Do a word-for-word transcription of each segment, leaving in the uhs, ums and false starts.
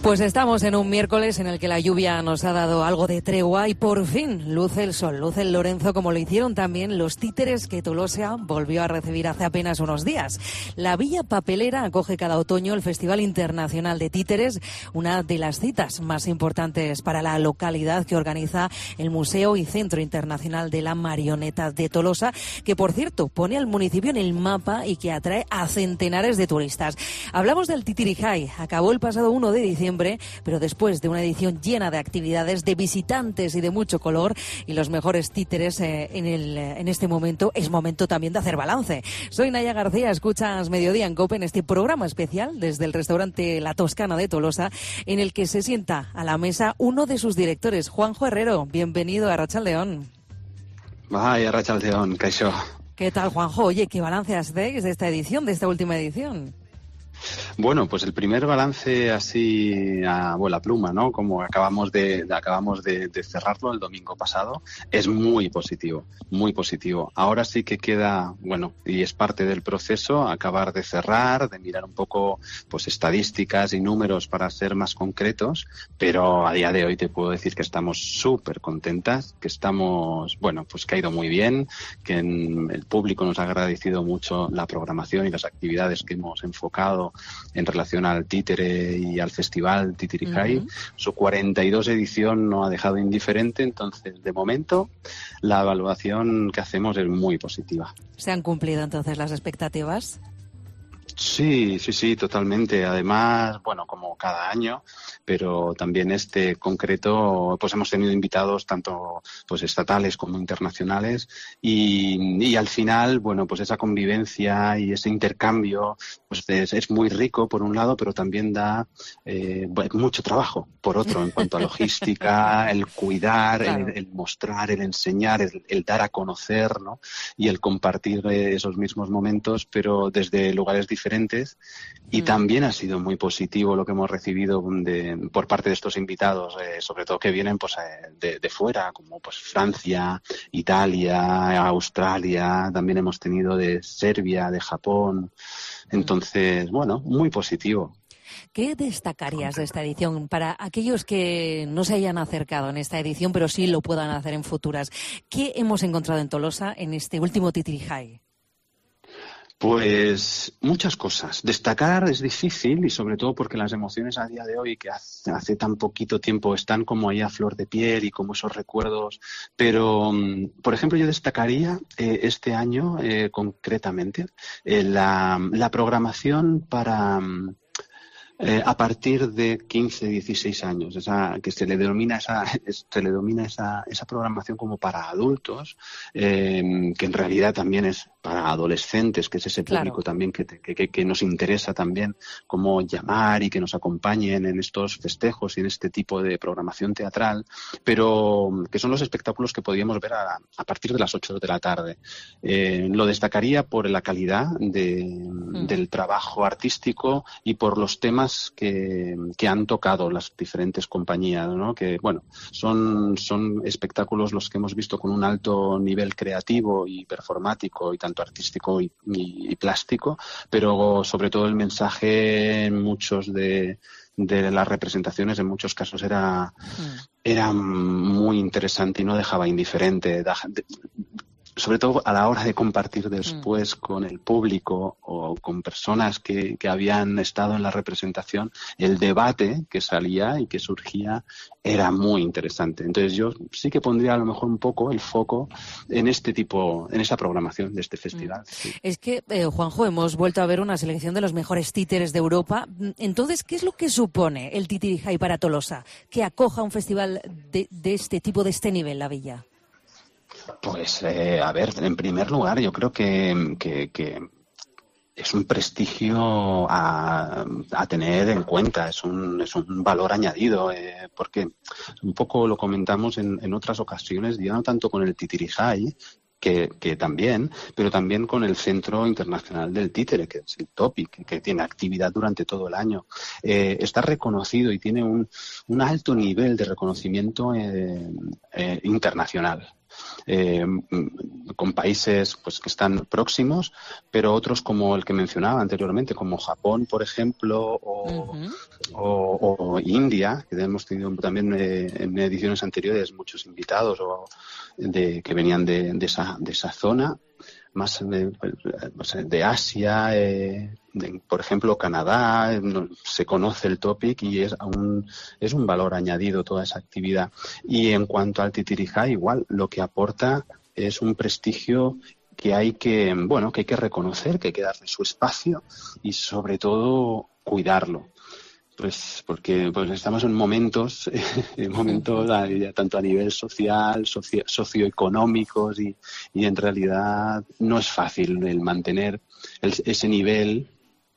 Pues estamos en un miércoles en el que la lluvia nos ha dado algo de tregua y por fin luce el sol, luce el Lorenzo, como lo hicieron también los títeres que Tolosa volvió a recibir hace apenas unos días. La Villa Papelera acoge cada otoño el Festival Internacional de Títeres, una de las citas más importantes para la localidad que organiza el Museo y Centro Internacional de la Marioneta de Tolosa, que por cierto pone al municipio en el mapa y que atrae a centenares de turistas. Hablamos del Titirijay, acabó el pasado uno de diciembre, pero después de una edición llena de actividades, de visitantes y de mucho color y los mejores títeres eh, en, el, en este momento, es momento también de hacer balance. Soy Naya García, escuchas Mediodía en COPE en este programa especial desde el restaurante La Toscana de Tolosa, en el que se sienta a la mesa uno de sus directores, Juanjo Herrero. Bienvenido a Arratsaldeon. Ay, Arratsaldeon, kaixo. ¿Qué tal, Juanjo? Oye, ¿qué balance hacéis de esta edición, de esta última edición? Bueno, pues el primer balance así a vuela pluma, ¿no? Como acabamos de, de acabamos de, de cerrarlo el domingo pasado, es muy positivo, muy positivo. Ahora sí que queda, bueno, y es parte del proceso, acabar de cerrar, de mirar un poco, pues estadísticas y números para ser más concretos, pero a día de hoy te puedo decir que estamos súper contentas, que estamos, bueno, pues que ha ido muy bien, que en, el público nos ha agradecido mucho la programación y las actividades que hemos enfocado en relación al títere y al festival Titirijay. Uh-huh. Su cuarenta y dos edición no ha dejado indiferente, entonces de momento la evaluación que hacemos es muy positiva. ¿Se han cumplido entonces las expectativas? Sí, sí, sí, totalmente. Además, bueno, como cada año, pero también este concreto, pues hemos tenido invitados tanto pues estatales como internacionales y, y al final, bueno, pues esa convivencia y ese intercambio pues es, es muy rico por un lado, pero también da eh, mucho trabajo por otro en cuanto a logística, el cuidar, claro. el, el mostrar, el enseñar, el, el dar a conocer, ¿no? Y el compartir eh, esos mismos momentos, pero desde lugares diferentes. diferentes y mm. también ha sido muy positivo lo que hemos recibido de, por parte de estos invitados, eh, sobre todo que vienen pues de, de fuera, como pues Francia, Italia, Australia, también hemos tenido de Serbia, de Japón, entonces, mm. bueno, muy positivo. ¿Qué destacarías de esta edición para aquellos que no se hayan acercado en esta edición, pero sí lo puedan hacer en futuras? ¿Qué hemos encontrado en Tolosa en este último Titirijay? Pues muchas cosas. Destacar es difícil y sobre todo porque las emociones a día de hoy, que hace, hace tan poquito tiempo, están como ahí a flor de piel y como esos recuerdos. Pero, por ejemplo, yo destacaría eh, este año eh, concretamente eh, la, la programación para... Eh, a partir de quince, dieciséis años, esa, que se le denomina esa, se le denomina esa, esa programación como para adultos, eh, que en realidad también es para adolescentes, que es ese público claro. también que, que, que nos interesa también cómo llamar y que nos acompañen en estos festejos y en este tipo de programación teatral, pero que son los espectáculos que podríamos ver a, a partir de las ocho de la tarde. Eh, lo destacaría por la calidad de, mm. del trabajo artístico y por los temas Que, que han tocado las diferentes compañías, ¿no? Que, bueno, son, son espectáculos los que hemos visto con un alto nivel creativo y performático y tanto artístico y, y, y plástico, pero sobre todo el mensaje en muchos de de las representaciones en muchos casos era, mm. era muy interesante y no dejaba indiferente. Da, de, sobre todo a la hora de compartir después mm. con el público o con personas que, que habían estado en la representación, el debate que salía y que surgía era muy interesante. Entonces yo sí que pondría a lo mejor un poco el foco en este tipo, en esa programación de este festival. Mm. Sí. Es que, eh, Juanjo, hemos vuelto a ver una selección de los mejores títeres de Europa. Entonces, ¿qué es lo que supone el Titirijay para Tolosa? Que acoja un festival de, de este tipo, de este nivel, la Villa. Pues, eh, a ver, en primer lugar, yo creo que, que, que es un prestigio a, a tener en cuenta, es un, es un valor añadido, eh, porque un poco lo comentamos en, en otras ocasiones, ya no tanto con el Titirijay, que, que también, pero también con el Centro Internacional del Títere, que es el TOPI, que, que tiene actividad durante todo el año. Eh, está reconocido y tiene un, un alto nivel de reconocimiento eh, eh, internacional. eh, con países pues que están próximos, pero otros como el que mencionaba anteriormente, como Japón, por ejemplo, o, uh-huh. o, o India, que hemos tenido también eh, en ediciones anteriores muchos invitados o de, que venían de, de, esa, de esa zona, más de, de Asia, eh, de, por ejemplo Canadá, no, se conoce el topic y es un, es un valor añadido toda esa actividad. Y en cuanto al Titirijá, igual, lo que aporta es un prestigio que hay que, bueno, que hay que reconocer, que hay que darle su espacio y sobre todo cuidarlo. Pues porque pues estamos en momentos, en momentos a, tanto a nivel social, socio, socioeconómicos y, y en realidad no es fácil el mantener el, ese nivel,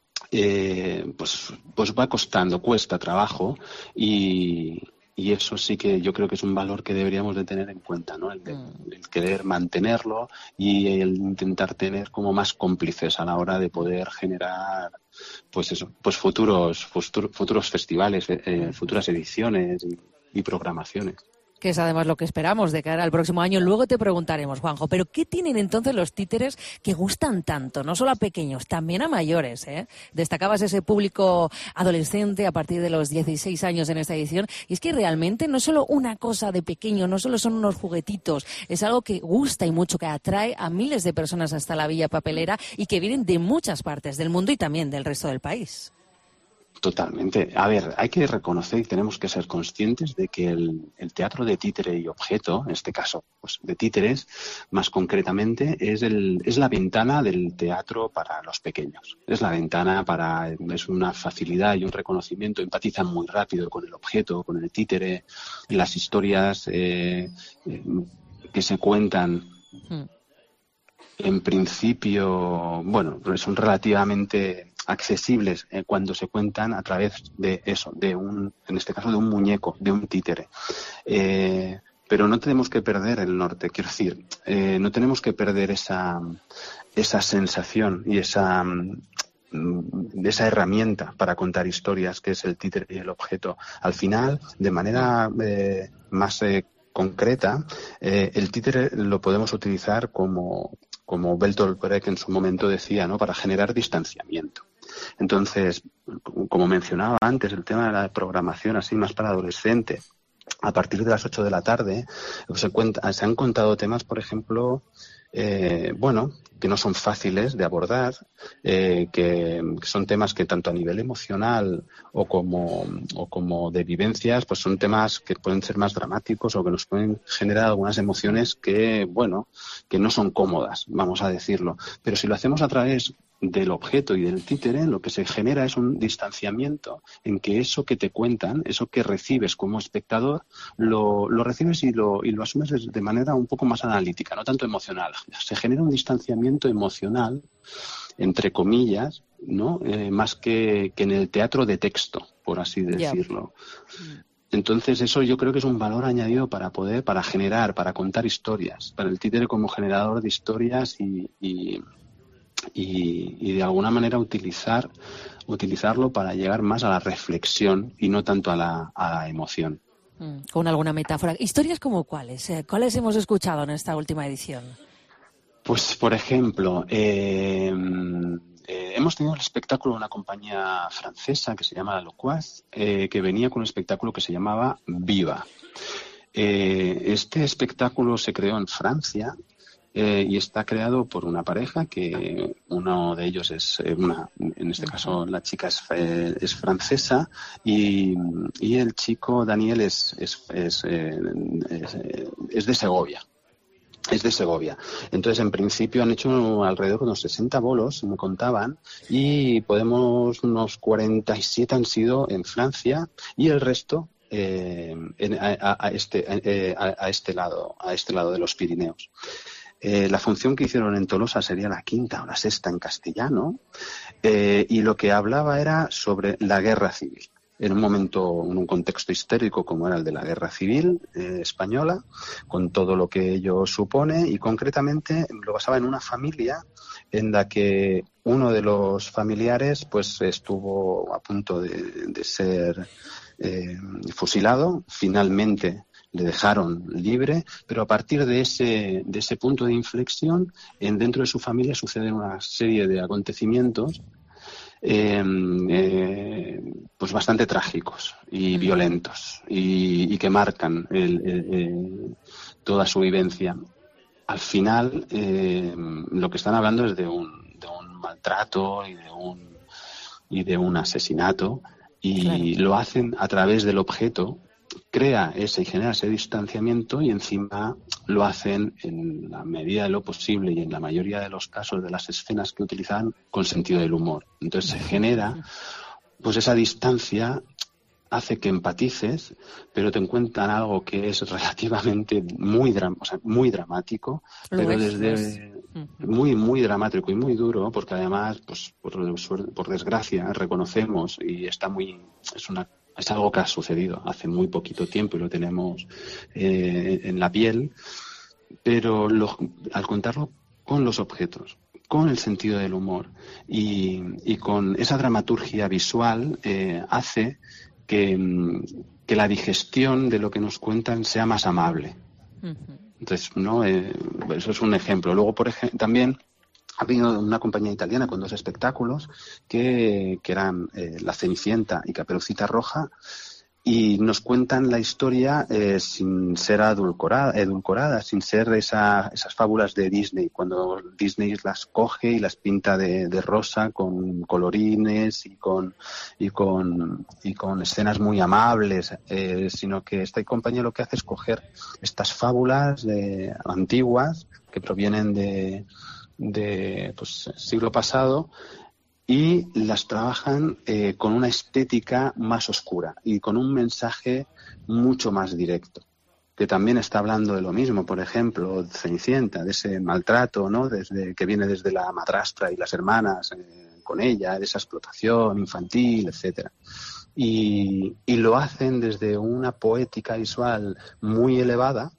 eh, pues, pues va costando, cuesta trabajo y, y eso sí que yo creo que es un valor que deberíamos de tener en cuenta, ¿no? El, de, el querer mantenerlo y el intentar tener como más cómplices a la hora de poder generar pues eso, pues futuros futuros, futuros festivales, eh, futuras ediciones y, y programaciones. Que es además lo que esperamos de cara al próximo año. Luego te preguntaremos, Juanjo, ¿pero qué tienen entonces los títeres que gustan tanto? No solo a pequeños, también a mayores, ¿eh? Destacabas ese público adolescente a partir de los dieciséis años en esta edición. Y es que realmente no es solo una cosa de pequeño, no solo son unos juguetitos, es algo que gusta y mucho, que atrae a miles de personas hasta la Villa Papelera y que vienen de muchas partes del mundo y también del resto del país. Totalmente. A ver, hay que reconocer y tenemos que ser conscientes de que el, el teatro de títere y objeto, en este caso, pues de títeres, más concretamente, es el, es la ventana del teatro para los pequeños. Es la ventana para, es una facilidad y un reconocimiento, empatizan muy rápido con el objeto, con el títere, las historias eh, eh, que se cuentan. Hmm. En principio, bueno, son relativamente accesibles eh, cuando se cuentan a través de eso, de un, en este caso de un muñeco, de un títere. Eh, pero no tenemos que perder el norte, quiero decir, eh, no tenemos que perder esa, esa sensación y esa, esa herramienta para contar historias que es el títere y el objeto. Al final, de manera eh, más eh, concreta, eh, el títere lo podemos utilizar como como Bertolt Brecht en su momento decía, ¿no? Para generar distanciamiento. Entonces, como mencionaba antes, el tema de la programación así más para adolescente, a partir de las ocho de la tarde, se, cuenta, se han contado temas, por ejemplo, eh, bueno, que no son fáciles de abordar, eh, que, que son temas que tanto a nivel emocional o como, o como de vivencias, pues son temas que pueden ser más dramáticos o que nos pueden generar algunas emociones que, bueno, que no son cómodas, vamos a decirlo. Pero si lo hacemos a través del objeto y del títere, lo que se genera es un distanciamiento en que eso que te cuentan, eso que recibes como espectador, lo, lo recibes y lo, y lo asumes de manera un poco más analítica, no tanto emocional. Se genera un distanciamiento emocional, entre comillas, ¿no? Eh, más que, que en el teatro de texto, por así decirlo. Yeah. Entonces eso yo creo que es un valor añadido para poder, para generar, para contar historias, para el títere como generador de historias y, y Y, y de alguna manera utilizar utilizarlo para llegar más a la reflexión y no tanto a la, a la emoción. Mm, con alguna metáfora. ¿Historias como cuáles? Eh, ¿Cuáles hemos escuchado en esta última edición? Pues, por ejemplo, eh, eh, hemos tenido el espectáculo de una compañía francesa que se llama La Loquaz, eh, que venía con un espectáculo que se llamaba Viva. Eh, este espectáculo se creó en Francia. Eh, y está creado por una pareja que uno de ellos es eh, una, en este caso la chica es, eh, es francesa y, y el chico Daniel es es, es, eh, es, es de Segovia. Es de Segovia. Entonces, en principio han hecho alrededor de unos sesenta bolos, me contaban, y podemos, unos cuarenta y siete han sido en Francia y el resto eh, en, a, a, este, eh, a, a este lado, a este lado de los Pirineos. Eh, la función que hicieron en Tolosa sería la quinta o la sexta en castellano, eh, y lo que hablaba era sobre la guerra civil. En un momento, en un contexto histórico como era el de la guerra civil eh, española, con todo lo que ello supone, y concretamente lo basaba en una familia en la que uno de los familiares pues estuvo a punto de, de ser eh, fusilado. Finalmente le dejaron libre, pero a partir de ese, de ese punto de inflexión, en, dentro de su familia suceden una serie de acontecimientos Eh, eh, pues bastante trágicos y violentos y, y que marcan el, el, el, toda su vivencia. Al final, eh, lo que están hablando es de un, de un maltrato y de un, y de un asesinato, y claro, lo hacen a través del objeto, crea ese y genera ese distanciamiento, y encima lo hacen en la medida de lo posible y en la mayoría de los casos de las escenas que utilizan con sentido del humor. Entonces se genera pues esa distancia, hace que empatices, pero te encuentran algo que es relativamente muy, dram- o sea, muy dramático, lo pero es, desde es. muy, muy dramático y muy duro, porque además, pues por, por desgracia, reconocemos, y está muy, es una es algo que ha sucedido hace muy poquito tiempo y lo tenemos eh, en la piel, pero lo, al contarlo con los objetos, con el sentido del humor y, y con esa dramaturgia visual, eh, hace que, que la digestión de lo que nos cuentan sea más amable. Uh-huh. Entonces, ¿no? Eh, eso es un ejemplo. Luego, por ejemplo, también ha habido una compañía italiana con dos espectáculos que, que eran eh, La Cenicienta y Caperucita Roja, y nos cuentan la historia eh, sin ser edulcorada, edulcorada, sin ser esa, esas fábulas de Disney, cuando Disney las coge y las pinta de, de rosa con colorines y con y con y con escenas muy amables, eh, sino que esta compañía lo que hace es coger estas fábulas de, antiguas que provienen de de pues siglo pasado, y las trabajan eh, con una estética más oscura y con un mensaje mucho más directo, que también está hablando de lo mismo. Por ejemplo, Cenicienta, de ese maltrato, ¿no? Desde que viene desde la madrastra y las hermanas eh, con ella, de esa explotación infantil, etcétera. Y, y lo hacen desde una poética visual muy elevada,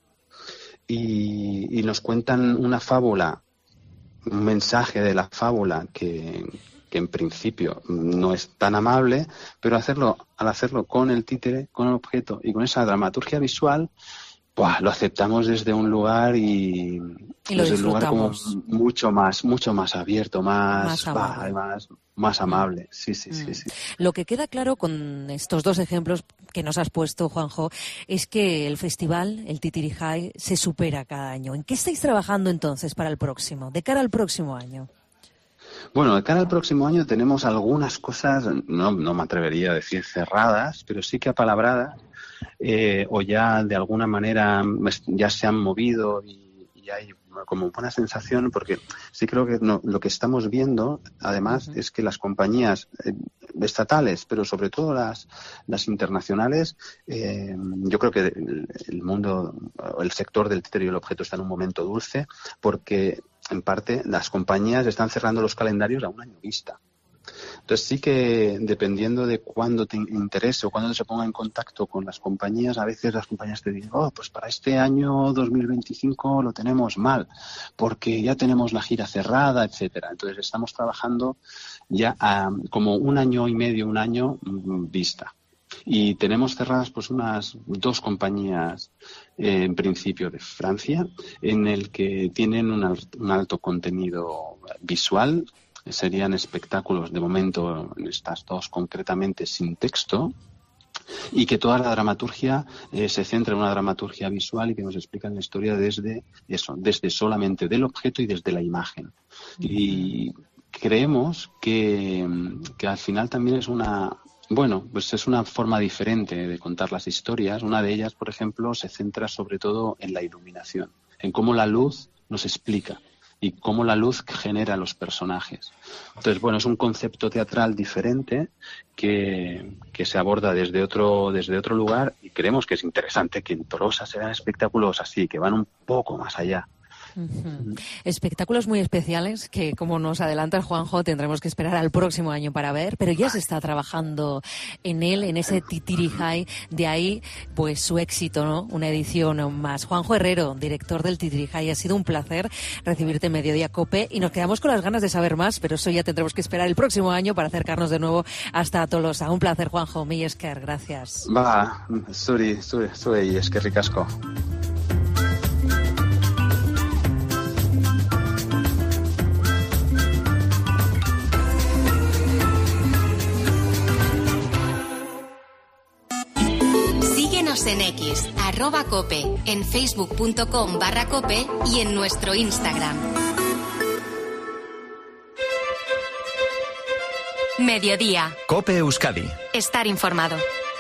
y, y nos cuentan una fábula, un mensaje de la fábula que, que en principio no es tan amable, pero hacerlo, al hacerlo con el títere, con el objeto y con esa dramaturgia visual, ¡buah!, lo aceptamos desde un lugar y, y lo desde un lugar como mucho más, mucho más abierto, más, más amable. Bah, más, más amable. Mm. Sí, sí, sí, mm. sí. Lo que queda claro con estos dos ejemplos que nos has puesto, Juanjo, es que el festival, el Titirijay, se supera cada año. ¿En qué estáis trabajando entonces para el próximo, de cara al próximo año? Bueno, de cara al próximo año tenemos algunas cosas, no, no me atrevería a decir cerradas, pero sí que apalabradas, eh, o ya de alguna manera ya se han movido y, y hay como buena sensación, porque sí creo que no, lo que estamos viendo, además, uh-huh. es que las compañías eh, estatales, pero sobre todo las, las internacionales, eh, yo creo que el, el mundo, el sector del títere y el objeto está en un momento dulce, porque en parte las compañías están cerrando los calendarios a un año vista. Entonces sí que dependiendo de cuándo te interese o cuándo se ponga en contacto con las compañías, a veces las compañías te dicen, oh, pues para este año dos mil veinticinco lo tenemos mal, porque ya tenemos la gira cerrada, etcétera. Entonces estamos trabajando ya a, como un año y medio, un año vista. Y tenemos cerradas pues unas dos compañías eh, en principio de Francia, en el que tienen un, alt, un alto contenido visual. Serían espectáculos, de momento, en estas dos concretamente, sin texto, y que toda la dramaturgia eh, se centra en una dramaturgia visual y que nos explica la historia desde eso, desde solamente del objeto y desde la imagen. Uh-huh. Y creemos que, que al final también es una... Bueno, pues es una forma diferente de contar las historias. Una de ellas, por ejemplo, se centra sobre todo en la iluminación, en cómo la luz nos explica y cómo la luz genera los personajes. Entonces, bueno, es un concepto teatral diferente que, que se aborda desde otro, desde otro lugar, y creemos que es interesante que en Tolosa se dan espectáculos así, que van un poco más allá Uh-huh. Espectáculos muy especiales que, como nos adelanta el Juanjo, tendremos que esperar al próximo año para ver, pero ya se está trabajando en él, en ese Titirijay, de ahí pues su éxito, ¿no? Una edición más. Juanjo Herrero, director del Titirijay, ha sido un placer recibirte en Mediodía Cope y nos quedamos con las ganas de saber más, pero eso ya tendremos que esperar el próximo año para acercarnos de nuevo hasta Tolosa. Un placer, Juanjo. Mil esker, gracias. Va, zuri, zuri, zuri, eskerrik asko. En X, arroba cope, en facebook.com barra cope y en nuestro Instagram. Mediodía. Cope Euskadi. Estar informado.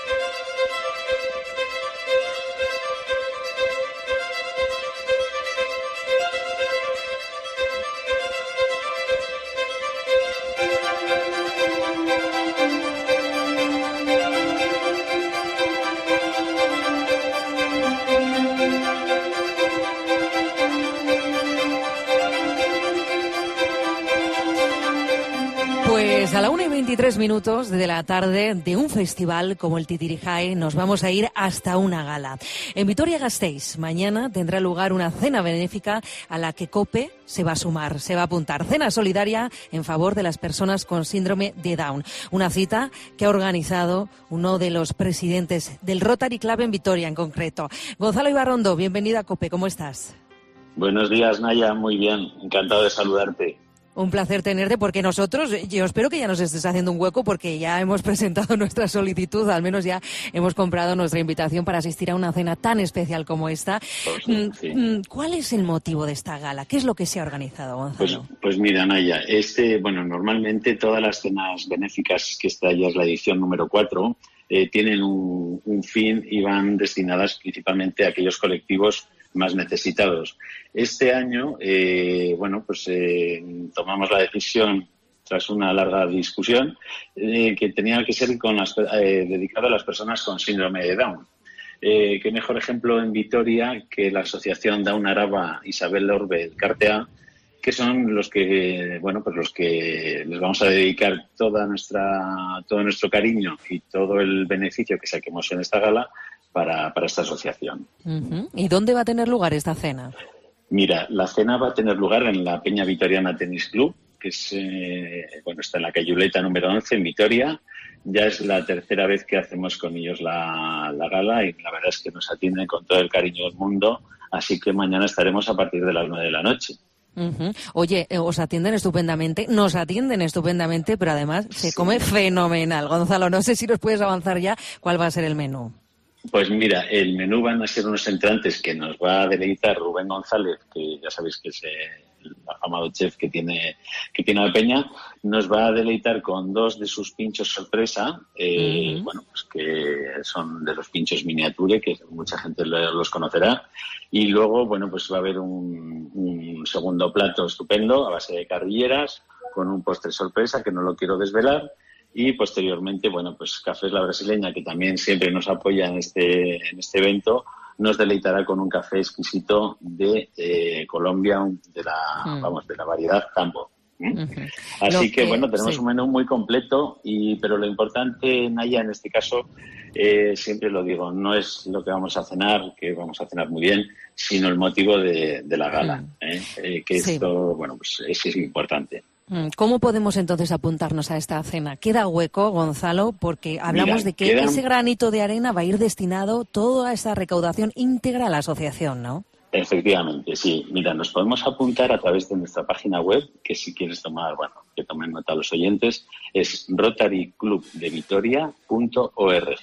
Pues a la una y veintitrés minutos de la tarde de un festival como el Titirijay nos vamos a ir hasta una gala. En Vitoria-Gasteiz mañana tendrá lugar una cena benéfica a la que COPE se va a sumar, se va a apuntar. Cena solidaria en favor de las personas con síndrome de Down. Una cita que ha organizado uno de los presidentes del Rotary Club en Vitoria en concreto. Gonzalo Ibarrondo, bienvenida a COPE, ¿cómo estás? Buenos días, Naya, muy bien, encantado de saludarte. Un placer tenerte porque nosotros, yo espero que ya nos estés haciendo un hueco porque ya hemos presentado nuestra solicitud, al menos ya hemos comprado nuestra invitación para asistir a una cena tan especial como esta. Pues sí, sí. ¿Cuál es el motivo de esta gala? ¿Qué es lo que se ha organizado, Gonzalo? Pues, pues mira, Naya, este, bueno, normalmente todas las cenas benéficas, que esta ya es la edición número cuatro, eh, tienen un, un fin y van destinadas principalmente a aquellos colectivos más necesitados. Este año, eh, bueno, pues eh, tomamos la decisión, tras una larga discusión, eh, que tenía que ser con las, eh, dedicado a las personas con síndrome de Down. Eh, qué mejor ejemplo en Vitoria que la asociación Down Araba Isabel Orbe Cartea, que son los que, bueno, pues los que les vamos a dedicar toda nuestra, todo nuestro cariño y todo el beneficio que saquemos en esta gala para, para esta asociación. Uh-huh. ¿Y dónde va a tener lugar esta cena? Mira, la cena va a tener lugar en la Peña Vitoriana Tenis Club, que es, eh, bueno, está en la calle Uleta número once en Vitoria. Ya es la tercera vez que hacemos con ellos la, la gala y la verdad es que nos atienden con todo el cariño del mundo, así que mañana estaremos a partir de las nueve de la noche. Uh-huh. Oye, eh, os atienden estupendamente, nos atienden estupendamente, pero además se sí. come fenomenal. Gonzalo, no sé si nos puedes avanzar ya cuál va a ser el menú. Pues mira, el menú van a ser unos entrantes que nos va a deleitar Rubén González, que ya sabéis que es el afamado chef que tiene que tiene la peña. Nos va a deleitar con dos de sus pinchos sorpresa, eh, uh-huh. bueno, pues que son de los pinchos miniature, que mucha gente los conocerá. Y luego, bueno, pues va a haber un, un segundo plato estupendo a base de carrilleras, con un postre sorpresa que no lo quiero desvelar. Y posteriormente, bueno, pues Cafés La Brasileña, que también siempre nos apoya en este, en este evento, nos deleitará con un café exquisito de eh, Colombia, de la, mm. vamos, de la variedad Tambo. ¿Mm? Uh-huh. Así que, que, bueno, tenemos sí. un menú muy completo, y pero lo importante, Naya, en este caso, eh, siempre lo digo, no es lo que vamos a cenar, que vamos a cenar muy bien, sino el motivo de, de la gala, ¿eh? Eh, que sí. esto, bueno, pues es, es importante. ¿Cómo podemos entonces apuntarnos a esta cena? ¿Queda hueco, Gonzalo? Porque hablamos Mira, de que queda... ese granito de arena va a ir destinado toda esa recaudación íntegra a la asociación, ¿no? Efectivamente, sí. Mira, nos podemos apuntar a través de nuestra página web, que si quieres tomar, bueno, que tomen nota los oyentes, es rotary club de vitoria punto org.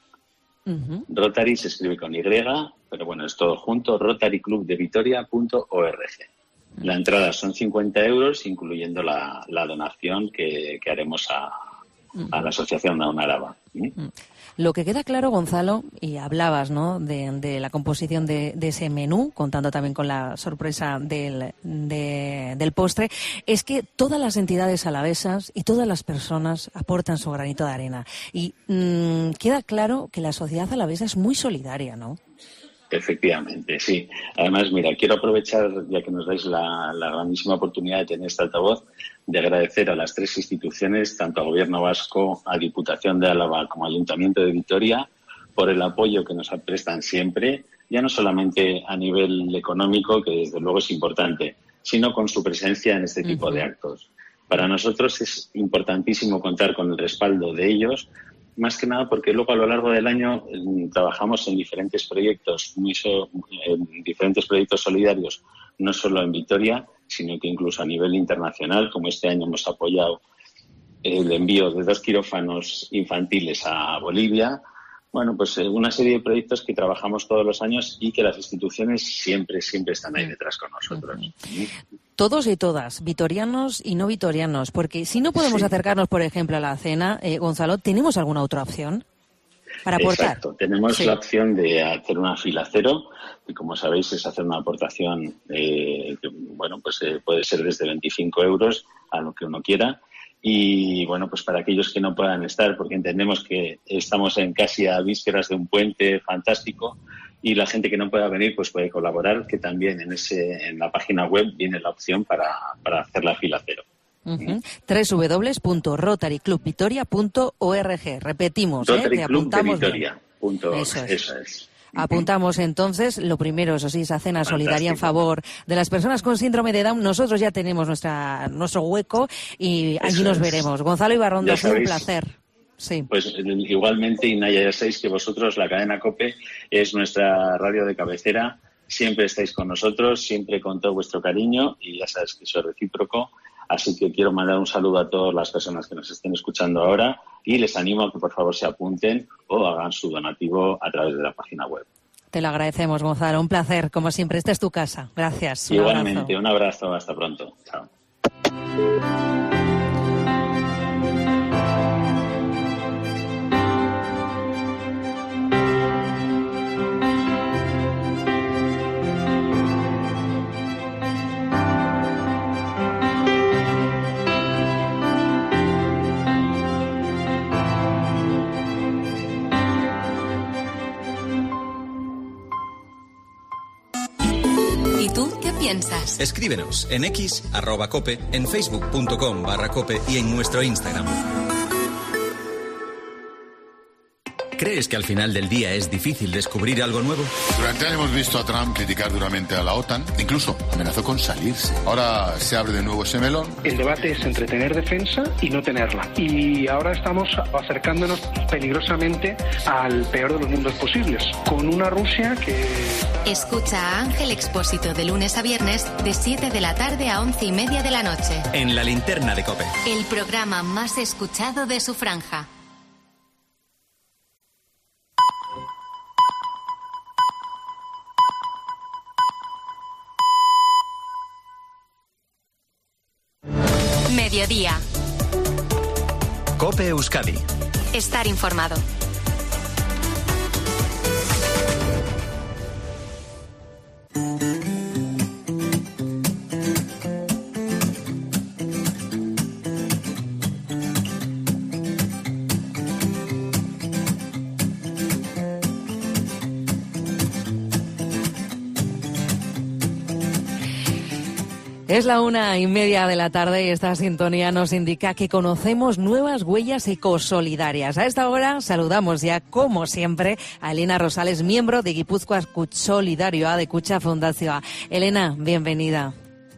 Uh-huh. Rotary se escribe con Y, pero bueno, es todo junto, rotary club de vitoria punto org. La entrada son cincuenta euros, incluyendo la, la donación que, que haremos a, a la Asociación Down Araba. ¿Sí? Lo que queda claro, Gonzalo, y hablabas, ¿no?, de, de la composición de, de ese menú, contando también con la sorpresa del, de, del postre, es que todas las entidades alavesas y todas las personas aportan su granito de arena. Y mmm, queda claro que la sociedad alavesa es muy solidaria, ¿no? Efectivamente, sí. Además, mira, quiero aprovechar, ya que nos dais la, la grandísima oportunidad de tener este altavoz, de agradecer a las tres instituciones, tanto al Gobierno vasco, a Diputación de Álava como al Ayuntamiento de Vitoria, por el apoyo que nos prestan siempre, ya no solamente a nivel económico, que desde luego es importante, sino con su presencia en este tipo uh-huh. de actos. Para nosotros es importantísimo contar con el respaldo de ellos, más que nada porque luego a lo largo del año eh, trabajamos en diferentes proyectos, muy so, en diferentes proyectos solidarios, no solo en Vitoria, sino que incluso a nivel internacional, como este año hemos apoyado el envío de dos quirófanos infantiles a Bolivia. Bueno, pues eh, una serie de proyectos que trabajamos todos los años y que las instituciones siempre, siempre están ahí detrás con nosotros. Uh-huh. Todos y todas, vitorianos y no vitorianos, porque si no podemos sí. acercarnos, por ejemplo, a la cena, eh, Gonzalo, ¿tenemos alguna otra opción para aportar? Exacto, tenemos sí. la opción de hacer una fila cero, y como sabéis es hacer una aportación, eh, que, bueno, pues eh, puede ser desde veinticinco euros a lo que uno quiera. Y bueno, pues para aquellos que no puedan estar, porque entendemos que estamos en casi a vísperas de un puente fantástico y la gente que no pueda venir pues puede colaborar, que también en ese en la página web viene la opción para, para hacer la fila cero. Uh-huh. doble u doble u doble u punto rotary club vitoria punto org. Repetimos, Rotary ¿eh? Club de Vitoria. Punto, eso es. Eso es. Apuntamos entonces, lo primero, eso sí, esa cena solidaria en favor de las personas con síndrome de Down. Nosotros ya tenemos nuestra nuestro hueco y allí eso nos es. veremos. Gonzalo Ibarrondo, ha sido un placer. Sí. Pues igualmente, Inaya, ya sabéis que vosotros, la cadena COPE, es nuestra radio de cabecera. Siempre estáis con nosotros, siempre con todo vuestro cariño y ya sabes que soy recíproco. Así que quiero mandar un saludo a todas las personas que nos estén escuchando ahora y les animo a que por favor se apunten o hagan su donativo a través de la página web. Te lo agradecemos, Gonzalo. Un placer, como siempre. Esta es tu casa. Gracias. Un Igualmente, abrazo. un abrazo. Hasta pronto. Chao. Piensas. Escríbenos en X, arroba cope, en facebook punto com barra cope y en nuestro Instagram. ¿Crees que al final del día es difícil descubrir algo nuevo? Durante años hemos visto a Trump criticar duramente a la OTAN, incluso amenazó con salirse. Ahora se abre de nuevo ese melón. El debate es entre tener defensa y no tenerla. Y ahora estamos acercándonos peligrosamente al peor de los mundos posibles, con una Rusia que... Escucha a Ángel Expósito de lunes a viernes de siete de la tarde a once y media de la noche. En La Linterna de COPE. El programa más escuchado de su franja. Mediodía. COPE Euskadi. Estar informado. Es la una y media de la tarde y esta sintonía nos indica que conocemos nuevas huellas ecosolidarias. A esta hora saludamos ya, como siempre, a Elena Rosales, miembro de Gipuzkoa Solidarioa de Kutxa Fundazioa. Elena, bienvenida.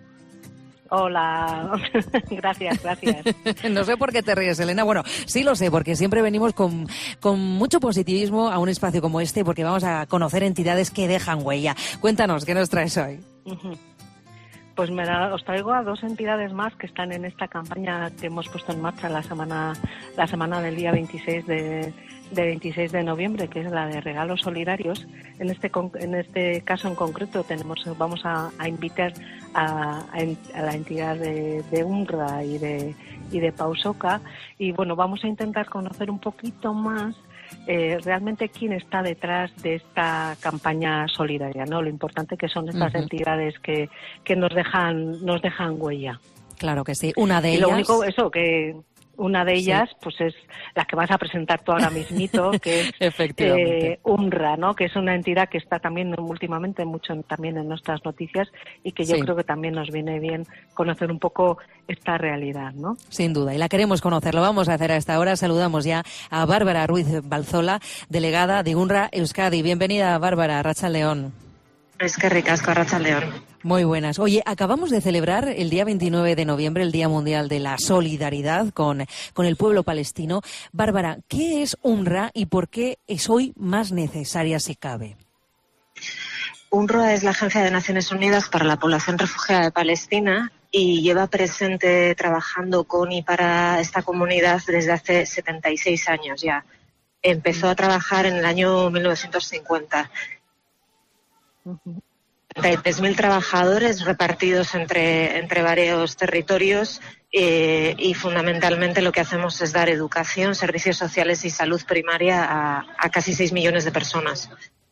Hola, gracias, gracias. No sé por qué te ríes, Elena. Bueno, sí lo sé, porque siempre venimos con, con mucho positivismo a un espacio como este, porque vamos a conocer entidades que dejan huella. Cuéntanos, ¿qué nos traes hoy? Uh-huh. Pues me da, os traigo a dos entidades más que están en esta campaña que hemos puesto en marcha la semana la semana del día veintiséis de, de veintiséis de noviembre, que es la de regalos solidarios. En este en este caso en concreto tenemos vamos a, a invitar a, a, a la entidad de, de UNRWA y de y de Pausoka, y bueno, vamos a intentar conocer un poquito más Eh, realmente quién está detrás de esta campaña solidaria, ¿no? Lo importante que son estas uh-huh. entidades que, que nos dejan nos dejan huella. Claro que sí. Una de y ellas. Lo único, eso, que Una de ellas, sí. pues es la que vas a presentar tú ahora mismito, que es Efectivamente. eh, UNRWA, ¿no? Que es una entidad que está también últimamente mucho en, también en nuestras noticias y que yo Sí. creo que también nos viene bien conocer un poco esta realidad, ¿no? Sin duda, y la queremos conocer. Lo vamos a hacer a esta hora. Saludamos ya a Bárbara Ruiz Balzola, delegada de UNRWA Euskadi. Bienvenida, Bárbara, Arratsaldeon. Es que ricasco, Arratsaldeon. Muy buenas. Oye, acabamos de celebrar el día veintinueve de noviembre, el Día Mundial de la Solidaridad con, con el pueblo palestino. Bárbara, ¿qué es UNRWA y por qué es hoy más necesaria si cabe? UNRWA es la Agencia de Naciones Unidas para la Población Refugiada de Palestina y lleva presente trabajando con y para esta comunidad desde hace setenta y seis años ya. Empezó a trabajar en el año mil novecientos cincuenta. treinta y tres mil trabajadores repartidos entre, entre varios territorios eh, y fundamentalmente lo que hacemos es dar educación, servicios sociales y salud primaria a, a casi seis millones de personas.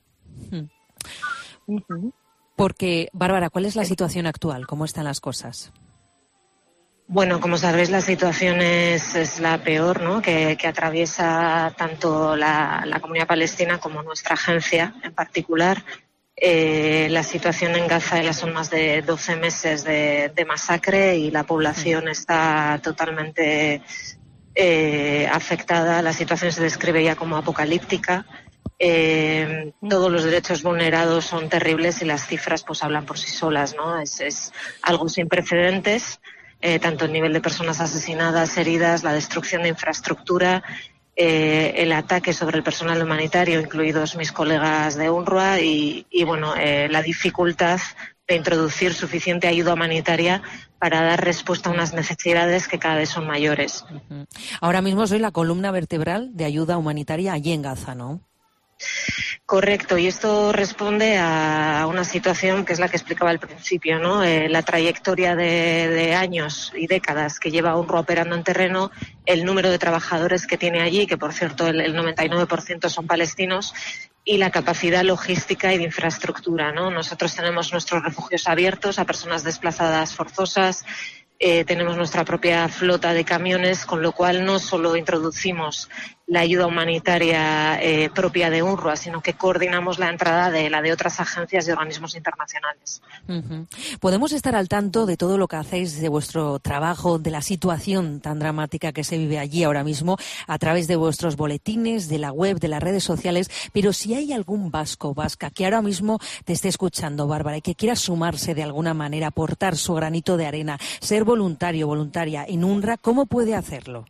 Porque, Bárbara, ¿cuál es la situación actual? ¿Cómo están las cosas? Bueno, como sabréis, la situación es, es la peor, ¿no? que, que atraviesa tanto la, la comunidad palestina como nuestra agencia en particular. Eh, la situación en Gaza ya son más de doce meses de, de masacre y la población está totalmente eh, afectada. La situación se describe ya como apocalíptica. Eh, todos los derechos vulnerados son terribles y las cifras pues hablan por sí solas, ¿no? Es, es algo sin precedentes, eh, tanto el nivel de personas asesinadas, heridas, la destrucción de infraestructura, Eh, el ataque sobre el personal humanitario, incluidos mis colegas de UNRWA, y, y bueno, eh, la dificultad de introducir suficiente ayuda humanitaria para dar respuesta a unas necesidades que cada vez son mayores. Uh-huh. Ahora mismo soy la columna vertebral de ayuda humanitaria allí en Gaza, ¿no? Correcto, y esto responde a una situación que es la que explicaba al principio, ¿no? Eh, la trayectoria de, de años y décadas que lleva UNRWA operando en terreno, el número de trabajadores que tiene allí, que por cierto el, el noventa y nueve por ciento son palestinos, y la capacidad logística y de infraestructura, ¿no? Nosotros tenemos nuestros refugios abiertos a personas desplazadas forzosas, eh, tenemos nuestra propia flota de camiones, con lo cual no solo introducimos la ayuda humanitaria eh, propia de UNRWA, sino que coordinamos la entrada de la de otras agencias y organismos internacionales. Uh-huh. ¿Podemos estar al tanto de todo lo que hacéis, de vuestro trabajo, de la situación tan dramática que se vive allí ahora mismo, a través de vuestros boletines, de la web, de las redes sociales? Pero si hay algún vasco o vasca que ahora mismo te esté escuchando, Bárbara, y que quiera sumarse de alguna manera, aportar su granito de arena, ser voluntario, voluntaria en UNRWA, ¿cómo puede hacerlo?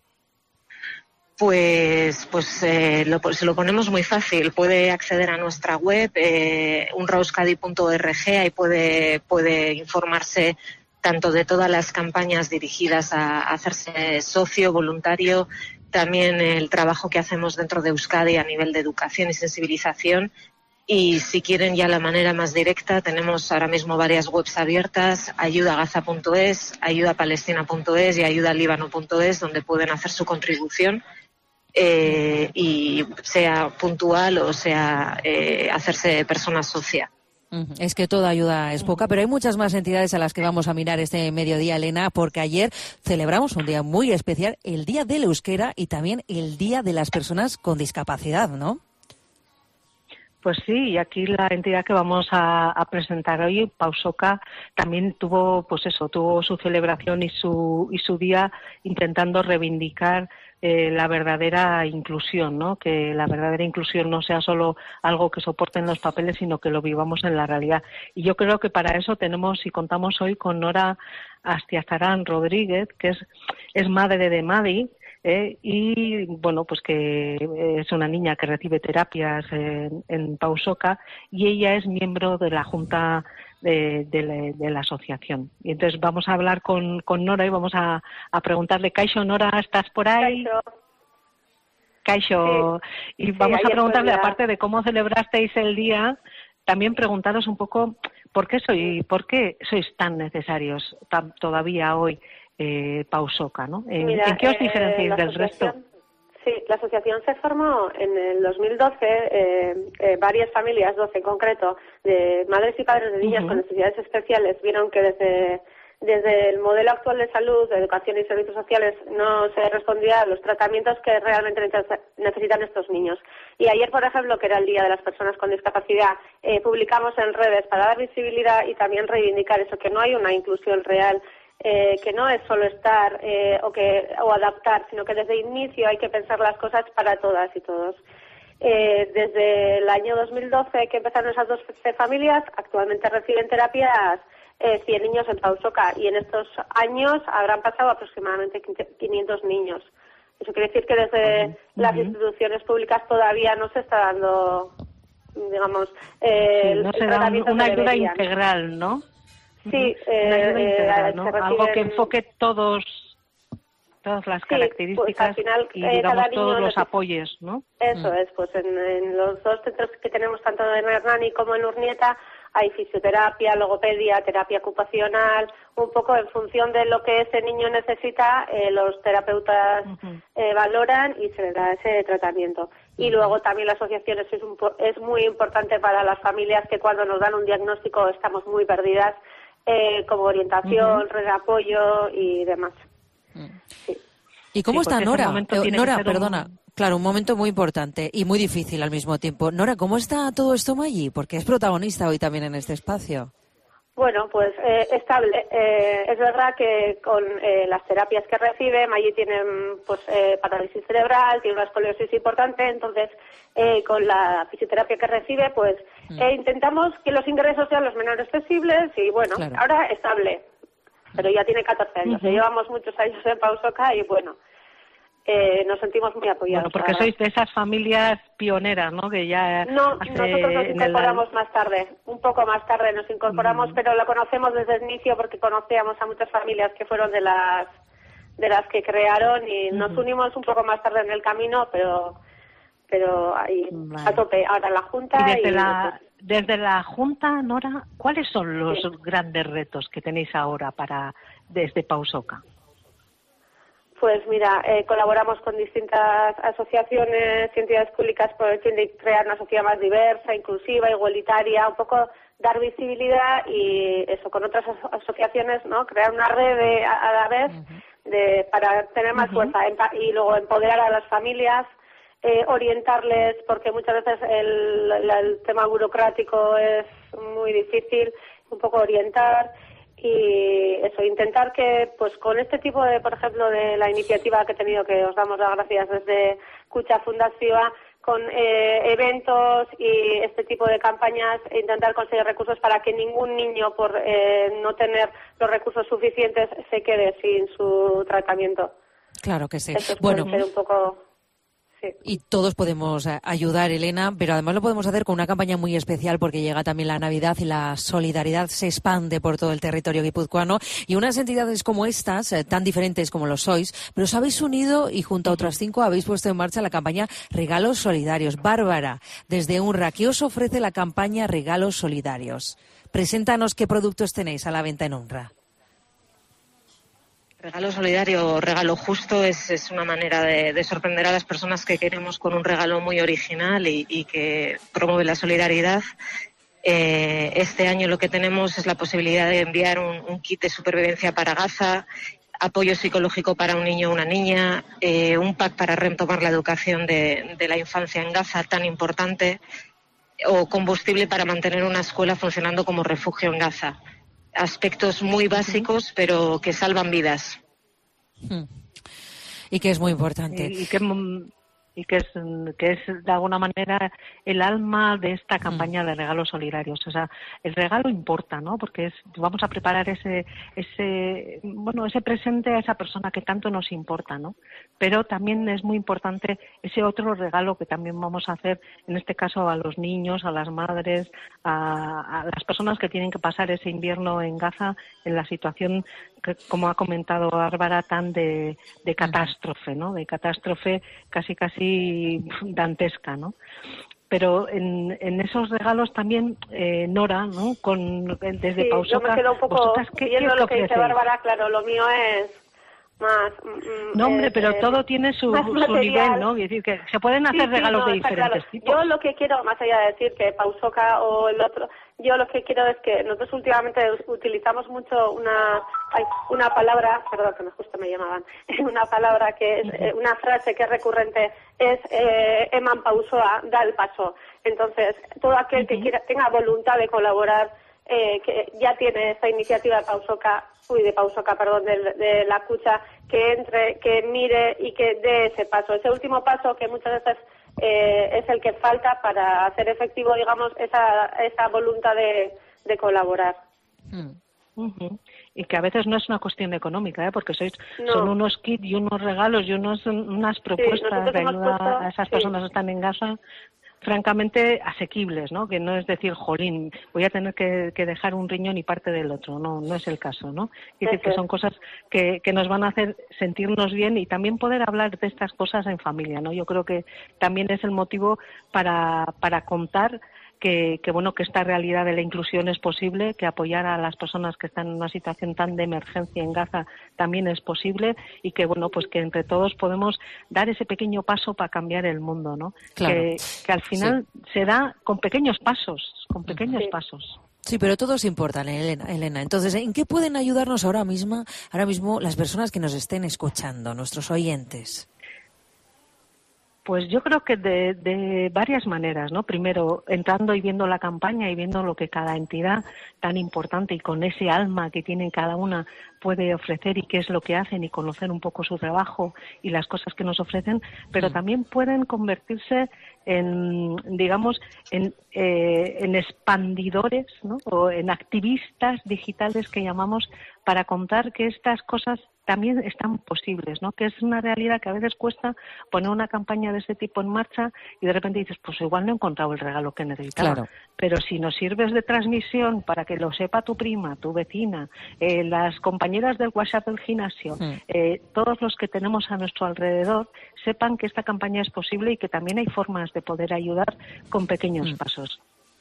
Pues, pues eh, lo, se lo ponemos muy fácil. Puede acceder a nuestra web, eh, unrwa euskadi punto org, y puede, puede informarse tanto de todas las campañas dirigidas a, a hacerse socio, voluntario, también el trabajo que hacemos dentro de Euskadi a nivel de educación y sensibilización. Y si quieren ya la manera más directa, tenemos ahora mismo varias webs abiertas, ayuda gaza punto es, ayuda palestina punto es y ayuda líbano punto es, donde pueden hacer su contribución. Eh, y sea puntual o sea eh, hacerse persona socia. Es que toda ayuda es poca, pero hay muchas más entidades a las que vamos a mirar este mediodía, Elena, porque ayer celebramos un día muy especial, el Día del Euskera y también el Día de las Personas con Discapacidad, ¿no? Pues sí, y aquí la entidad que vamos a, a presentar hoy, Pausoka, también tuvo, pues eso, tuvo su celebración y su y su día intentando reivindicar eh, la verdadera inclusión, ¿no? Que la verdadera inclusión no sea solo algo que soporte en los papeles, sino que lo vivamos en la realidad. Y yo creo que para eso tenemos y contamos hoy con Nora Astiazarán Rodríguez, que es, es madre de Madi. Eh, y bueno, pues que es una niña que recibe terapias en, en Pausoka, y ella es miembro de la Junta de, de, la, de la asociación. Y entonces vamos a hablar con, con Nora y vamos a, a preguntarle, Kaixo, Nora, ¿estás por ahí? Kaixo. Kaixo. Sí. Y vamos sí, a preguntarle, ya. aparte de cómo celebrasteis el día, también preguntaros un poco por qué soy, por qué sois tan necesarios tan, todavía hoy. Eh, Pausoka, ¿no? ¿En, Mira, ¿en qué os eh, diferenciáis del resto? Sí, la asociación se formó en el dos mil doce, eh, eh, varias familias, doce en concreto, de madres y padres de niñas uh-huh. con necesidades especiales, vieron que desde, desde el modelo actual de salud, de educación y servicios sociales, no se respondía a los tratamientos que realmente necesitan estos niños. Y ayer, por ejemplo, que era el Día de las Personas con Discapacidad, eh, publicamos en redes para dar visibilidad y también reivindicar eso, que no hay una inclusión real, eh, que no es solo estar eh, o, que, o adaptar, sino que desde el inicio hay que pensar las cosas para todas y todos. Eh, desde el año dos mil doce que empezaron esas dos familias, actualmente reciben terapias eh, cien niños en Pausoca, y en estos años habrán pasado aproximadamente quinientos niños. Eso quiere decir que desde uh-huh. las instituciones públicas todavía no se está dando, digamos, eh, sí, no se da un, una ayuda deberían. integral, ¿no? Sí, eh, una ayuda integral, eh, ¿no? reciben... Algo que enfoque todos todas las sí, características pues al final, y eh, digamos todos los necesita... apoyos, ¿no? Eso mm. es, pues en, en los dos centros que tenemos, tanto en Hernani como en Urnieta, hay fisioterapia, logopedia, terapia ocupacional, un poco en función de lo que ese niño necesita, eh, los terapeutas uh-huh. eh, valoran y se le da ese tratamiento. Y luego también las asociaciones es, un, es muy importante para las familias, que cuando nos dan un diagnóstico estamos muy perdidas, eh, como orientación, uh-huh. red de apoyo y demás. Sí. ¿Y cómo sí, está Nora? Eh, Nora, perdona. Un... Claro, un momento muy importante y muy difícil al mismo tiempo. Nora, ¿cómo está todo esto Maggi? Porque es protagonista hoy también en este espacio. Bueno, pues eh, estable. Eh, es verdad que con eh, las terapias que recibe, Maggi tiene pues eh, parálisis cerebral, tiene una escoliosis importante, entonces eh, con la fisioterapia que recibe, pues mm. eh, intentamos que los ingresos sean los menores posibles y bueno, claro. ahora estable. Pero ya tiene catorce años, uh-huh. llevamos muchos años en Pausoca y bueno, eh, nos sentimos muy apoyados. Bueno, porque sois de esas familias pioneras, ¿no? Que ya no, hace nosotros nos incorporamos el... más tarde, un poco más tarde nos incorporamos, uh-huh. pero lo conocemos desde el inicio porque conocíamos a muchas familias que fueron de las de las que crearon y uh-huh. nos unimos un poco más tarde en el camino, pero pero ahí vale. a tope. Ahora la Junta y desde y la desde la Junta, Nora, ¿cuáles son los sí. grandes retos que tenéis ahora para desde Pausoca? Pues mira, eh, colaboramos con distintas asociaciones y entidades públicas por el fin de crear una sociedad más diversa, inclusiva, igualitaria, un poco dar visibilidad y eso con otras aso- asociaciones, ¿no? Crear una red de, a, a la vez uh-huh. de para tener más uh-huh. fuerza empa- y luego empoderar a las familias. Eh, orientarles, porque muchas veces el, el, el tema burocrático es muy difícil, un poco orientar y eso, intentar que pues con este tipo de, por ejemplo, de la iniciativa que he tenido, que os damos las gracias desde Cucha Fundación, con eh, eventos y este tipo de campañas, intentar conseguir recursos para que ningún niño, por eh, no tener los recursos suficientes, se quede sin su tratamiento. Claro que sí. Eso bueno. puede ser un poco... Y todos podemos ayudar, Elena, pero además lo podemos hacer con una campaña muy especial porque llega también la Navidad y la solidaridad se expande por todo el territorio guipuzcoano y unas entidades como estas, eh, tan diferentes como lo sois, pero os habéis unido y junto a otras cinco habéis puesto en marcha la campaña Regalos Solidarios. Bárbara, desde UNRWA, ¿qué os ofrece la campaña Regalos Solidarios? Preséntanos qué productos tenéis a la venta en UNRWA. Regalo solidario, regalo justo, es, es una manera de, de sorprender a las personas que queremos con un regalo muy original y, y que promueve la solidaridad. Eh, este año lo que tenemos es la posibilidad de enviar un, un kit de supervivencia para Gaza, apoyo psicológico para un niño o una niña, eh, un pack para retomar la educación de, de la infancia en Gaza, tan importante, o combustible para mantener una escuela funcionando como refugio en Gaza. Aspectos muy básicos, pero que salvan vidas. Y que es muy importante. Y, y que, y que, es, que es, de alguna manera, el alma de esta campaña de regalos solidarios. O sea, el regalo importa, ¿no? Porque es, vamos a preparar ese, ese, bueno, ese presente a esa persona que tanto nos importa, ¿no? Pero también es muy importante ese otro regalo que también vamos a hacer, en este caso a los niños, a las madres, a, a las personas que tienen que pasar ese invierno en Gaza, en la situación que, como ha comentado Bárbara, tan de, de catástrofe, ¿no? De catástrofe casi casi dantesca, ¿no? Pero en, en esos regalos también, eh, Nora, ¿no? Con, desde sí, Pausoca, yo me quedo un poco, ¿qué, siguiendo qué lo que dice ofrecéis? Bárbara, claro, lo mío es más mm, no hombre, eh, pero eh, todo tiene su, su nivel, ¿no? Es decir, que se pueden hacer sí, sí, regalos no, de diferentes claro. tipos. Yo lo que quiero, más allá de decir que Pausoka o el otro, yo lo que quiero es que nosotros últimamente utilizamos mucho una ay, una palabra, perdón, que me justo me llamaban, una palabra que es, eh, una frase que es recurrente, es eh, Eman Pausoa, da el paso. Entonces, todo aquel uh-huh. que quiera, tenga voluntad de colaborar, eh, que ya tiene esta iniciativa de Pausoka, uy, de Pausoka, perdón, de, de la Kutxa, que entre, que mire y que dé ese paso, ese último paso que muchas veces eh, es el que falta para hacer efectivo, digamos, esa, esa voluntad de, de colaborar. Mm. Uh-huh. Y que a veces no es una cuestión económica, ¿eh? Porque sois no. son unos kits y unos regalos y unos unas propuestas sí, de ayuda puesto, a esas personas sí. que están en Gaza, francamente asequibles, ¿no? Que no es decir, jolín, voy a tener que, que dejar un riñón y parte del otro, no, no es el caso, ¿no? Es decir, que son cosas que, que nos van a hacer sentirnos bien y también poder hablar de estas cosas en familia, ¿no? Yo creo que también es el motivo para, para contar Que, que bueno que esta realidad de la inclusión es posible, que apoyar a las personas que están en una situación tan de emergencia en Gaza también es posible y que bueno pues que entre todos podemos dar ese pequeño paso para cambiar el mundo, ¿no? Claro. Que, que al final sí. se da con pequeños pasos, con pequeños sí. pasos. Sí, pero todos importan, Elena, Elena. Entonces, ¿en qué pueden ayudarnos ahora mismo, ahora mismo las personas que nos estén escuchando, nuestros oyentes? Pues yo creo que de, de varias maneras, ¿no? Primero, entrando y viendo la campaña y viendo lo que cada entidad tan importante y con ese alma que tienen cada una puede ofrecer y qué es lo que hacen y conocer un poco su trabajo y las cosas que nos ofrecen, pero también pueden convertirse en, digamos, en, eh, en expandidores, ¿no? O en activistas digitales que llamamos para contar que estas cosas también están posibles, ¿no? Que es una realidad que a veces cuesta poner una campaña de este tipo en marcha y de repente dices, pues igual no he encontrado el regalo que necesitaba. Claro. Pero si nos sirves de transmisión para que lo sepa tu prima, tu vecina, eh, las compañeras del WhatsApp del gimnasio, mm. eh, todos los que tenemos a nuestro alrededor, sepan que esta campaña es posible y que también hay formas de poder ayudar con pequeños mm. pasos.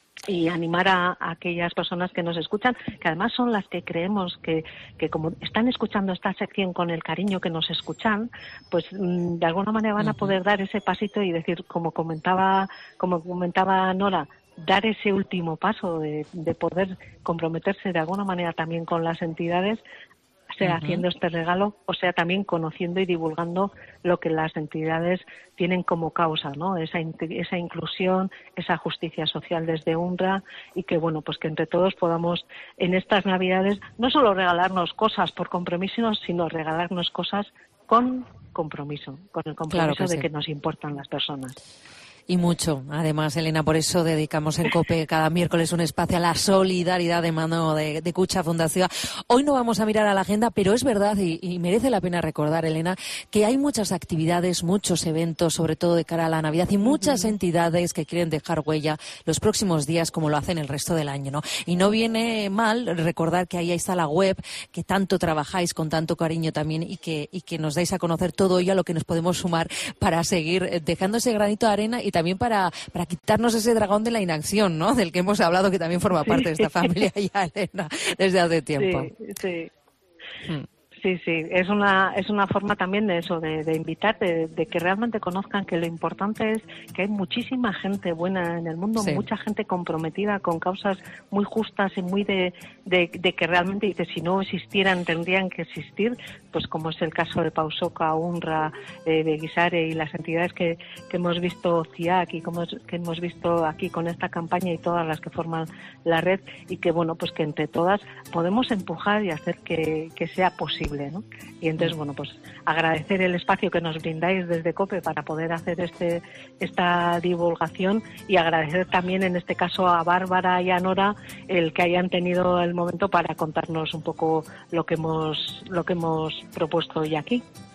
Y animar a, a aquellas personas que nos escuchan, que además son las que creemos que, que como están escuchando esta sección con el cariño que nos escuchan, pues mmm, de alguna manera van a poder dar ese pasito y decir, como comentaba, como comentaba Nora, dar ese último paso de, de poder comprometerse de alguna manera también con las entidades, sea uh-huh. haciendo este regalo, o sea también conociendo y divulgando lo que las entidades tienen como causa, ¿no? Esa, esa inclusión, esa justicia social desde UNRWA y que, bueno, pues que entre todos podamos en estas Navidades no solo regalarnos cosas por compromiso, sino regalarnos cosas con compromiso, con el compromiso claro que de sí. que nos importan las personas. Y mucho. Además, Elena, por eso dedicamos en COPE cada miércoles un espacio a la solidaridad de mano de, de Kutxa Fundazioa. Hoy no vamos a mirar a la agenda, pero es verdad y, y merece la pena recordar, Elena, que hay muchas actividades, muchos eventos, sobre todo de cara a la Navidad, y muchas uh-huh. entidades que quieren dejar huella los próximos días como lo hacen el resto del año, ¿no? Y no viene mal recordar que ahí está la web, que tanto trabajáis con tanto cariño también y que, y que nos dais a conocer todo ello a lo que nos podemos sumar para seguir dejando ese granito de arena y también para, para quitarnos ese dragón de la inacción, ¿no? Del que hemos hablado, que también forma parte sí. de esta familia ya, Elena, desde hace tiempo. Sí, sí. Hmm. Sí, sí, es una es una forma también de eso, de, de invitar, de, de que realmente conozcan que lo importante es que hay muchísima gente buena en el mundo, sí. mucha gente comprometida con causas muy justas y muy de, de, de que realmente, dice, si no existieran tendrían que existir, pues como es el caso de Pausoka, UNRWA, eh, de Guisare y las entidades que, que hemos visto, C I A C, y como es, que hemos visto aquí con esta campaña y todas las que forman la red, y que bueno, pues que entre todas podemos empujar y hacer que, que sea posible, ¿no? Y entonces, bueno, pues agradecer el espacio que nos brindáis desde COPE para poder hacer este esta divulgación y agradecer también en este caso a Bárbara y a Nora el que hayan tenido el momento para contarnos un poco lo que hemos lo que hemos propuesto hoy aquí.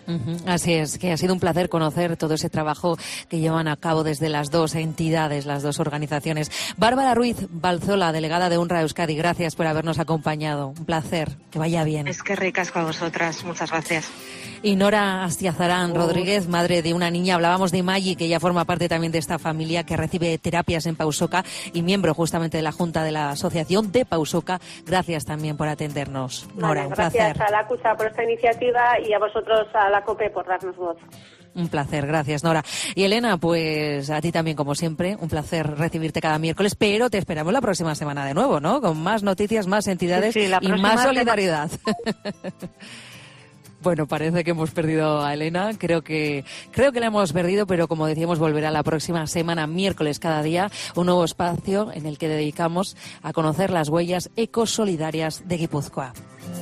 Uh-huh. Así es, que ha sido un placer conocer todo ese trabajo que llevan a cabo desde las dos entidades, las dos organizaciones. Bárbara Ruiz Balzola, delegada de UNRWA Euskadi, gracias por habernos acompañado. Un placer, que vaya bien. Es que ricas con vosotras, muchas gracias. Y Nora Astiazarán Rodríguez, madre de una niña, hablábamos de Maggi, que ya forma parte también de esta familia que recibe terapias en Pausoca y miembro justamente de la Junta de la Asociación de Pausoca. Gracias también por atendernos. Nora, vale, un gracias placer. a la CUSA por esta iniciativa y a vosotros, a la COPE, por darnos voz. Un placer, gracias Nora. Y Elena, pues a ti también como siempre, un placer recibirte cada miércoles, pero te esperamos la próxima semana de nuevo, ¿no? Con más noticias, más entidades sí, sí, la y más solidaridad. Semana... Bueno, parece que hemos perdido a Elena, creo que creo que la hemos perdido, pero como decíamos, volverá la próxima semana, miércoles cada día, un nuevo espacio en el que dedicamos a conocer las huellas ecosolidarias de Guipúzcoa.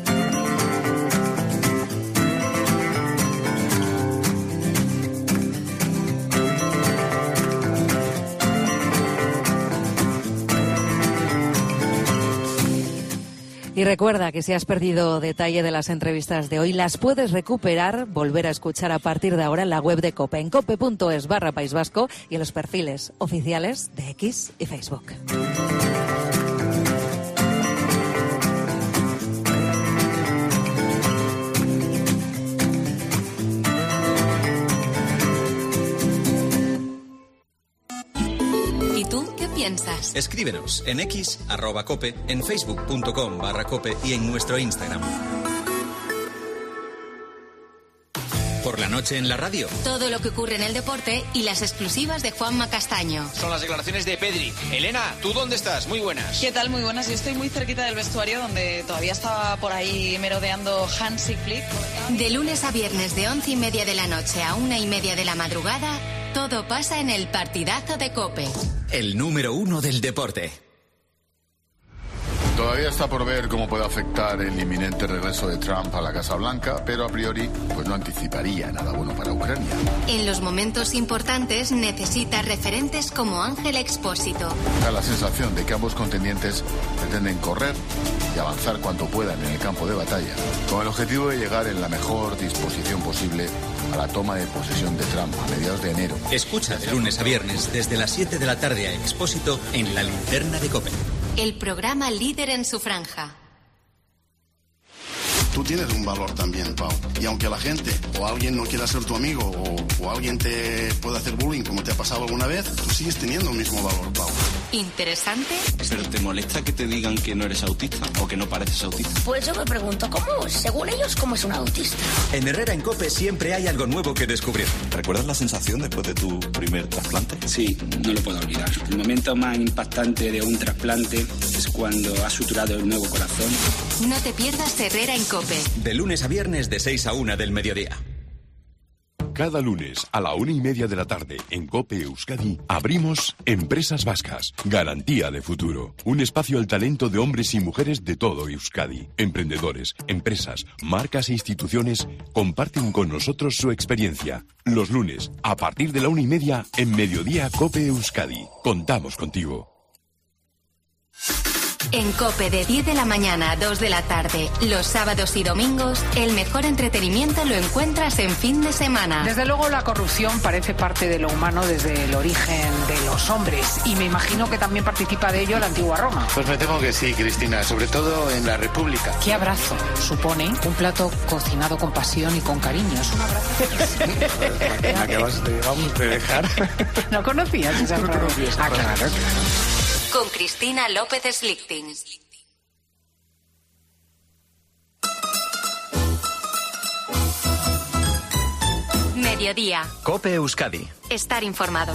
Y recuerda que si has perdido detalle de las entrevistas de hoy, las puedes recuperar, volver a escuchar a partir de ahora en la web de COPE, en cope.es barra País Vasco y en los perfiles oficiales de X y Facebook. ¿Y tú qué piensas? Escríbenos en X, arroba cope, en facebook.com barra cope y en nuestro Instagram. Por la noche en la radio. Todo lo que ocurre en el deporte y las exclusivas de Juanma Castaño. Son las declaraciones de Pedri. Elena, ¿tú dónde estás? Muy buenas. ¿Qué tal? Muy buenas. Yo estoy muy cerquita del vestuario donde todavía estaba por ahí merodeando Hansi Flick. De lunes a viernes de once y media de la noche a una y media de la madrugada, todo pasa en el partidazo de COPE. El número uno del deporte. Todavía está por ver cómo puede afectar el inminente regreso de Trump a la Casa Blanca, pero a priori pues no anticiparía nada bueno para Ucrania. En los momentos importantes necesita referentes como Ángel Expósito. Da la sensación de que ambos contendientes pretenden correr y avanzar cuanto puedan en el campo de batalla, con el objetivo de llegar en la mejor disposición posible a la toma de posesión de Trump a mediados de enero. Escucha de lunes a viernes desde las siete de la tarde a Expósito en la linterna de COPE. El programa líder en su franja. Tú tienes un valor también, Pau. Y aunque la gente o alguien no quiera ser tu amigo o, o alguien te pueda hacer bullying como te ha pasado alguna vez, tú sigues teniendo el mismo valor, Pau. ¿Interesante? ¿Pero te molesta que te digan que no eres autista o que no pareces autista? Pues yo me pregunto, ¿cómo, según ellos, cómo es un autista? En Herrera en COPE siempre hay algo nuevo que descubrir. ¿Recuerdas la sensación después de tu primer trasplante? Sí, no lo puedo olvidar. El momento más impactante de un trasplante es cuando has suturado el nuevo corazón. No te pierdas Herrera en COPE. De lunes a viernes de seis a una del mediodía. Cada lunes a la una y media de la tarde en COPE Euskadi abrimos Empresas Vascas, garantía de futuro. Un espacio al talento de hombres y mujeres de todo Euskadi. Emprendedores, empresas, marcas e instituciones comparten con nosotros su experiencia. Los lunes, a partir de la una y media, en Mediodía COPE Euskadi. Contamos contigo. En COPE de diez de la mañana a dos de la tarde, los sábados y domingos, el mejor entretenimiento lo encuentras en fin de semana. Desde luego la corrupción parece parte de lo humano desde el origen de los hombres y me imagino que también participa de ello la antigua Roma. Pues me temo que sí, Cristina, sobre todo en la República. ¿Qué abrazo supone un plato cocinado con pasión y con cariño? Es un abrazo. Acabas de, vamos, de dejar. ¿No conocías esa No conocía esa ah, claro. Con Cristina López Slichting. Mediodía. COPE Euskadi. Estar informado.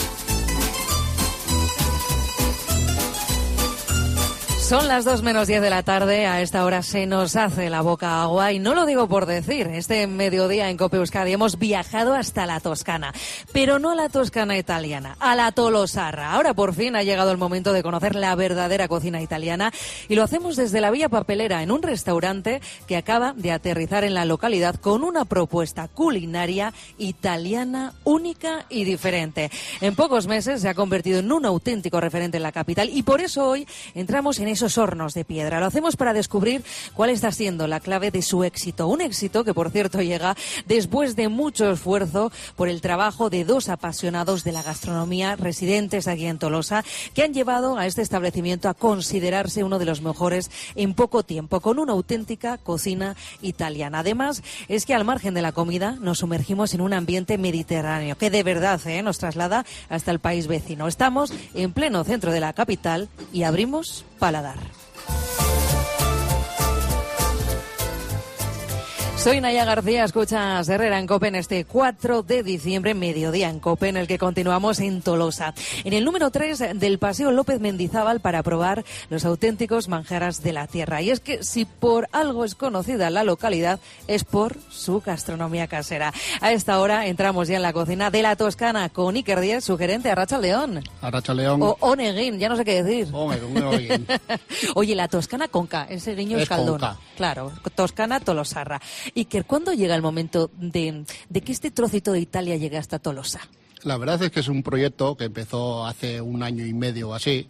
Son las dos menos diez de la tarde, a esta hora se nos hace la boca agua y no lo digo por decir, este mediodía en COPE Euskadi hemos viajado hasta la Toscana, pero no a la Toscana italiana, a la Tolosarra. Ahora por fin ha llegado el momento de conocer la verdadera cocina italiana y lo hacemos desde la Villa Papelera, en un restaurante que acaba de aterrizar en la localidad con una propuesta culinaria italiana única y diferente. En pocos meses se ha convertido en un auténtico referente en la capital y por eso hoy entramos en esos hornos de piedra. Lo hacemos para descubrir cuál está siendo la clave de su éxito. Un éxito que, por cierto, llega después de mucho esfuerzo por el trabajo de dos apasionados de la gastronomía residentes aquí en Tolosa, que han llevado a este establecimiento a considerarse uno de los mejores en poco tiempo, con una auténtica cocina italiana. Además, es que al margen de la comida nos sumergimos en un ambiente mediterráneo que de verdad ¿eh? nos traslada hasta el país vecino. Estamos en pleno centro de la capital y abrimos paladar. Soy Naya García, escuchas Herrera en COPE en este cuatro de diciembre, mediodía en COPE, en el que continuamos en Tolosa, en el número tres del Paseo López Mendizábal, para probar los auténticos manjares de la tierra. Y es que si por algo es conocida la localidad, es por su gastronomía casera. A esta hora entramos ya en la cocina de la Toscana con Iker Díez, su gerente. Arratsaldeon. Arratsaldeon. O Oneguin, ya no sé qué decir. Oneguin. Oye, la Toscana con K, ese guiño es Caldón. Claro, Toscana Tolosarra. Iker, ¿cuándo llega el momento de, de que este trocito de Italia llegue hasta Tolosa? La verdad es que es un proyecto que empezó hace un año y medio o así,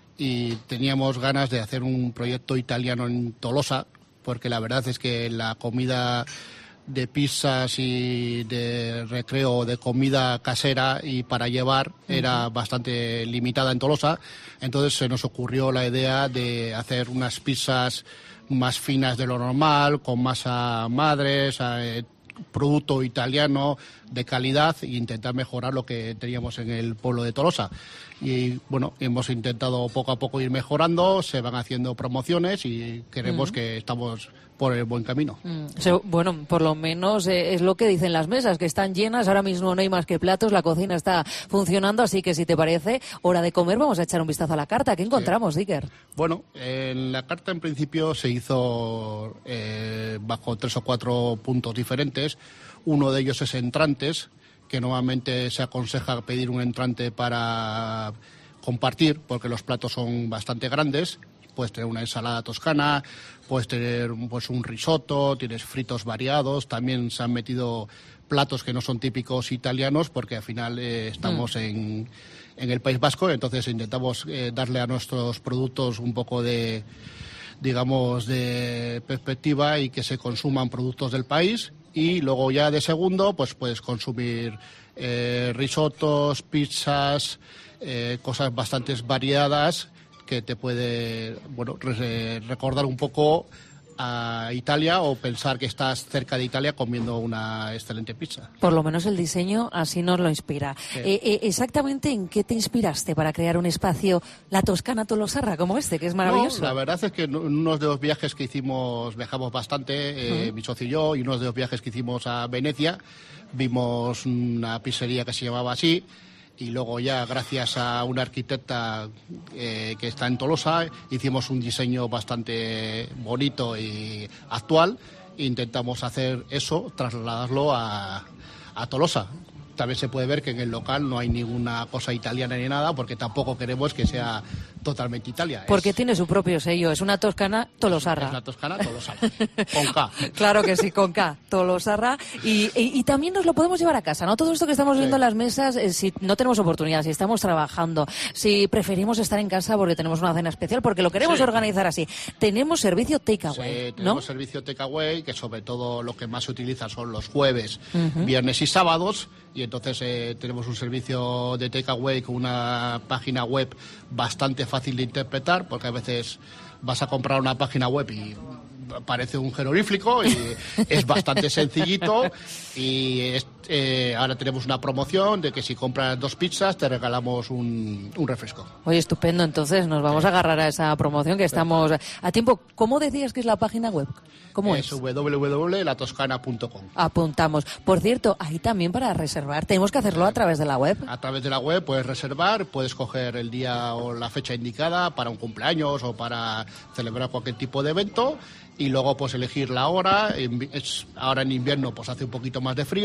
y teníamos ganas de hacer un proyecto italiano en Tolosa, porque la verdad es que la comida de pizzas y de recreo, de comida casera y para llevar, era uh-huh. bastante limitada en Tolosa. Entonces se nos ocurrió la idea de hacer unas pizzas más finas de lo normal, con masa madre, eh, producto italiano de calidad, e intentar mejorar lo que teníamos en el pueblo de Tolosa. Y bueno, hemos intentado poco a poco ir mejorando, se van haciendo promociones y creemos mm. que estamos por el buen camino. Mm. So, bueno, por lo menos eh, es lo que dicen las mesas, que están llenas, ahora mismo no hay más que platos, la cocina está funcionando, así que si te parece, hora de comer, vamos a echar un vistazo a la carta. ¿Qué encontramos, sí. Iker? Bueno, en la carta en principio se hizo eh, bajo tres o cuatro puntos diferentes. Uno de ellos es entrantes, que normalmente se aconseja pedir un entrante para compartir, porque los platos son bastante grandes. Puedes tener una ensalada toscana, puedes tener pues un risotto, tienes fritos variados, también se han metido platos que no son típicos italianos, porque al final eh, estamos mm. en, en el País Vasco, entonces intentamos eh, darle a nuestros productos un poco de, digamos, de perspectiva y que se consuman productos del país. Y luego ya de segundo, pues puedes consumir eh, risotos, pizzas, eh, cosas bastante variadas que te puede, bueno, re- recordar un poco a Italia o pensar que estás cerca de Italia comiendo una excelente pizza. Por lo menos el diseño así nos lo inspira. Sí. Eh, eh, ¿Exactamente en qué te inspiraste para crear un espacio, la Toscana Tolosarra, como este, que es maravilloso? No, la verdad es que en unos de los viajes que hicimos, viajamos bastante, eh, uh-huh. mi socio y yo, y unos de los viajes que hicimos a Venecia, vimos una pizzería que se llamaba así. Y luego ya, gracias a una arquitecta eh, que está en Tolosa, hicimos un diseño bastante bonito y actual. E intentamos hacer eso, trasladarlo a, a Tolosa. También se puede ver que en el local no hay ninguna cosa italiana ni nada, porque tampoco queremos que sea totalmente Italia. Porque es, tiene su propio sello, es una Toscana Tolosarra. Es una Toscana Tolosarra, con K. Claro que sí, con K, Tolosarra. Y, y, y también nos lo podemos llevar a casa, ¿no? Todo esto que estamos viendo sí. en las mesas, eh, si no tenemos oportunidad, si estamos trabajando, si preferimos estar en casa porque tenemos una cena especial, porque lo queremos sí. organizar así. Tenemos servicio takeaway, sí, tenemos ¿no? servicio takeaway, que sobre todo lo que más se utiliza son los jueves, uh-huh. viernes y sábados. Y entonces eh, tenemos un servicio de takeaway con una página web bastante fácil de interpretar, porque a veces vas a comprar una página web y parece un jeroglífico y es bastante sencillito. Y es, eh, ahora tenemos una promoción de que si compras dos pizzas te regalamos un, un refresco. Oye, estupendo, entonces nos vamos a agarrar a esa promoción que estamos a tiempo. ¿Cómo decías que es la página web? ¿Cómo es? Es doble u doble u doble u punto la toscana punto com. Apuntamos. Por cierto, ahí también para reservar, ¿tenemos que hacerlo a través de la web? A través de la web puedes reservar, puedes coger el día o la fecha indicada para un cumpleaños o para celebrar cualquier tipo de evento. Y luego pues elegir la hora. Es, ahora en invierno pues hace un poquito más de frío, mm.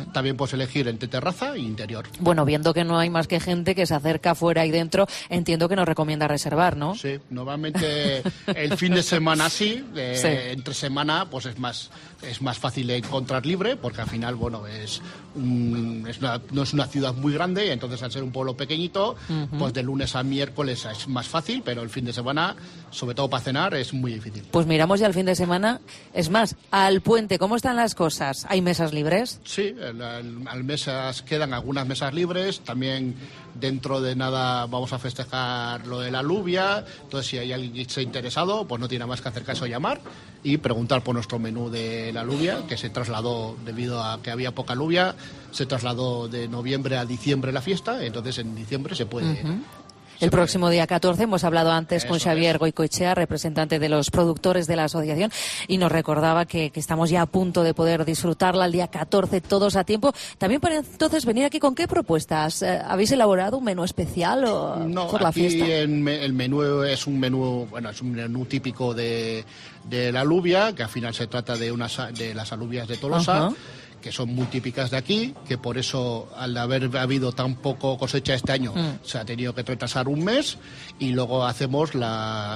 Mm. También puedes elegir entre terraza e interior. Bueno, viendo que no hay más que gente que se acerca fuera y dentro, entiendo que nos recomienda reservar, ¿no? Sí, normalmente el fin de semana sí, eh, sí. Entre semana pues es más es más fácil de encontrar libre, porque al final, bueno, es, un, es una, no es una ciudad muy grande, y entonces al ser un pueblo pequeñito, uh-huh. pues de lunes a miércoles es más fácil, pero el fin de semana, sobre todo para cenar, es muy difícil. Pues miramos ya el fin de semana. Es más, al puente, ¿cómo están las cosas? ¿Hay mesas libres? Sí, al mesas quedan algunas mesas libres. También dentro de nada vamos a festejar lo de la alubia. Entonces, si hay alguien que esté interesado, pues no tiene más que acercarse o llamar y preguntar por nuestro menú de la alubia, que se trasladó debido a que había poca alubia. Se trasladó de noviembre a diciembre la fiesta, entonces en diciembre se puede... Uh-huh. El próximo día catorce, hemos hablado antes con Xavier Goicoechea, representante de los productores de la asociación, y nos recordaba que, que estamos ya a punto de poder disfrutarla el día catorce, todos a tiempo. También para entonces venir aquí, ¿con qué propuestas? ¿Habéis elaborado un menú especial o no, por la aquí fiesta? En el menú es un menú, bueno, es un menú típico de, de la alubia, que al final se trata de, unas, de las alubias de Tolosa. Uh-huh. Que son muy típicas de aquí, que por eso, al haber habido tan poco cosecha este año, mm. se ha tenido que retrasar un mes, y luego hacemos la,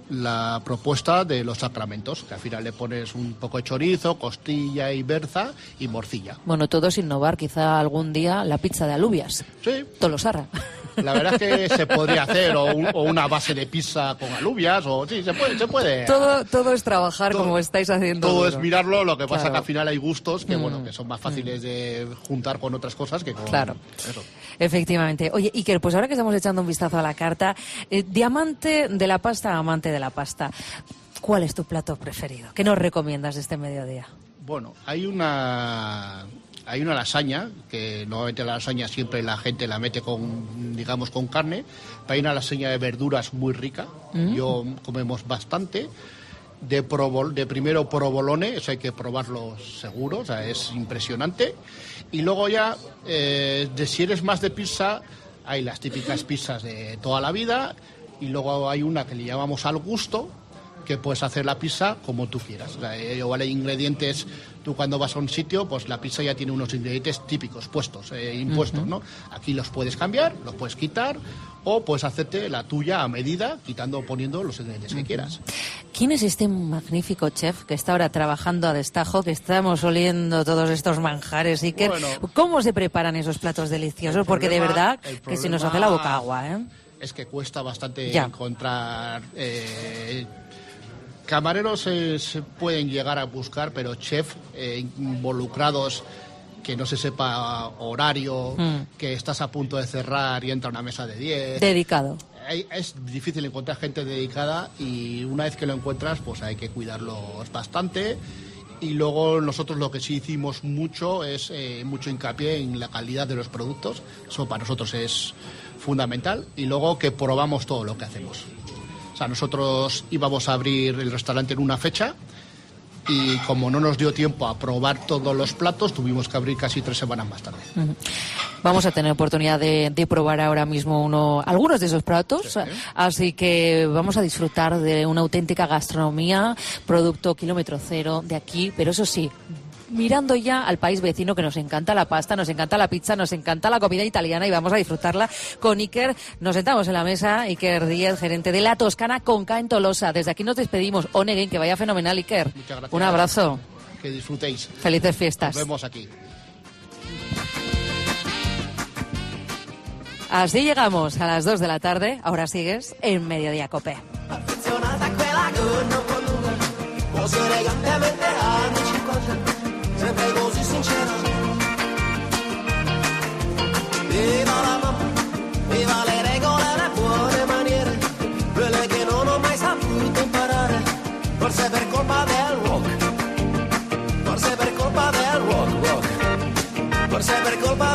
la propuesta de los sacramentos, que al final le pones un poco de chorizo, costilla y berza y morcilla. Bueno, todo es innovar, quizá algún día la pizza de alubias. Sí. Tolosarra. La verdad es que se podría hacer, o, un, o una base de pizza con alubias, o sí, se puede. Se puede. Todo, todo es trabajar todo, como estáis haciendo. Todo duro. Es mirarlo, lo que pasa claro. que al final hay gustos que, mm. bueno, que son más fáciles mm. de juntar con otras cosas que con... Claro. Eso. Efectivamente. Oye, Iker, pues ahora que estamos echando un vistazo a la carta, eh, diamante de la pasta, amante de la pasta, ¿cuál es tu plato preferido? ¿Qué nos recomiendas este mediodía? Bueno, hay una... Hay una lasaña, que normalmente la lasaña siempre la gente la mete con, digamos, con carne, pero hay una lasaña de verduras muy rica, mm. yo comemos bastante, de, provol, de primero provolone, eso hay que probarlo seguro, o sea, es impresionante, y luego ya, eh, de si eres más de pizza, hay las típicas pizzas de toda la vida, y luego hay una que le llamamos al gusto, que puedes hacer la pizza como tú quieras. O sea, igual hay ingredientes, tú cuando vas a un sitio, pues la pizza ya tiene unos ingredientes típicos, puestos, eh, impuestos, uh-huh. ¿no? Aquí los puedes cambiar, los puedes quitar, o puedes hacerte la tuya a medida, quitando o poniendo los ingredientes uh-huh. que quieras. ¿Quién es este magnífico chef que está ahora trabajando a destajo, que estamos oliendo todos estos manjares? Y que, bueno, ¿cómo se preparan esos platos deliciosos? Porque problema, de verdad que se nos hace la boca agua, ¿eh? Es que cuesta bastante ya. encontrar... Eh, Camareros eh, se pueden llegar a buscar, pero chef eh, involucrados, que no se sepa horario, mm. que estás a punto de cerrar y entra una mesa de diez. Dedicado. Hay, es difícil encontrar gente dedicada, y una vez que lo encuentras, pues hay que cuidarlos bastante. Y luego nosotros lo que sí hicimos mucho es eh, mucho hincapié en la calidad de los productos. Eso para nosotros es fundamental. Y luego que probamos todo lo que hacemos. O sea, nosotros íbamos a abrir el restaurante en una fecha, y como no nos dio tiempo a probar todos los platos, tuvimos que abrir casi tres semanas más tarde. Uh-huh. Vamos a tener oportunidad de, de probar ahora mismo uno, algunos de esos platos, sí. Así que vamos a disfrutar de una auténtica gastronomía, producto kilómetro cero de aquí, pero eso sí, mirando ya al país vecino, que nos encanta la pasta, nos encanta la pizza, nos encanta la comida italiana, y vamos a disfrutarla con Iker. Nos sentamos en la mesa, Iker Díez, gerente de La Toscana con K en Tolosa. Desde aquí nos despedimos. Onegin, que vaya fenomenal, Iker. Muchas gracias. Un abrazo. Que disfrutéis. Felices fiestas. Nos vemos aquí. Así llegamos a las dos de la tarde. Ahora sigues en Mediodía Cope. Sempre così sincera. Viva la mamma, viva le regole e le buone maniere, quelle che non ho mai saputo imparare, forse per colpa del rock, forse per colpa del rock, rock, forse per colpa